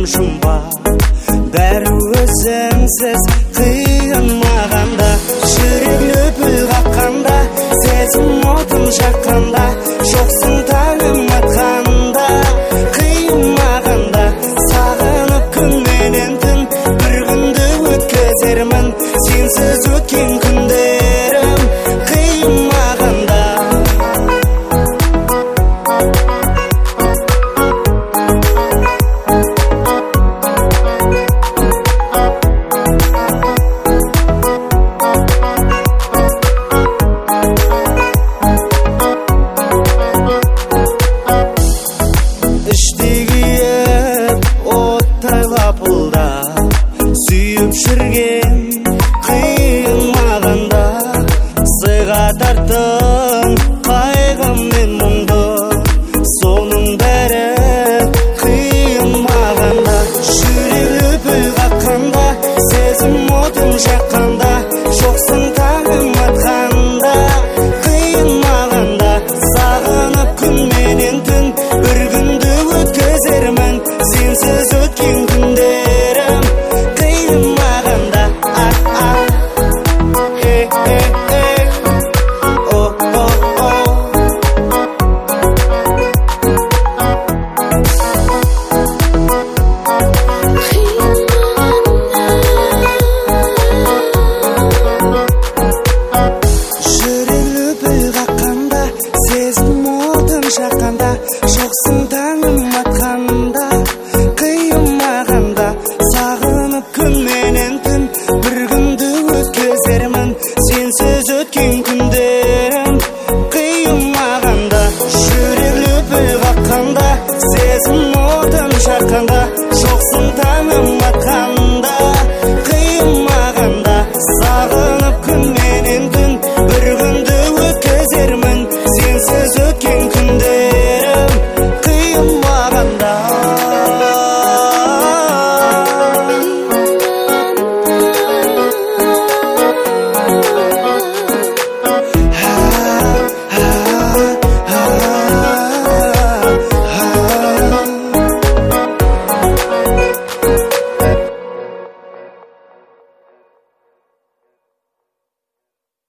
жұмба, бәрі өзіңсіз қиын мағанда. Жүрек лүпіл қаққанда, сезім отын жаққанда, жоқсың таңым атқанда, қиын мағанда. Сағынып күн менен түн, бір күнді өткізермін, сенсіз өткен күндерім қиын мағанда. Сүйіп жүрген қиын мағанда, сыйға тарттым қайғым мен мұңды, соның бәрі қиын мағанда. Жүрек лүпіл қаққанда, сезім отын жаққанда, жоқсың таңым атқанда, қиын мағанда. Сағынып күн менен түн, бір күнді өткізермін, сенсіз өткен күндерім қиын мағанда. Жүрек лүпіл қаққанда, сезім отын жаққанда, жоқсың таңым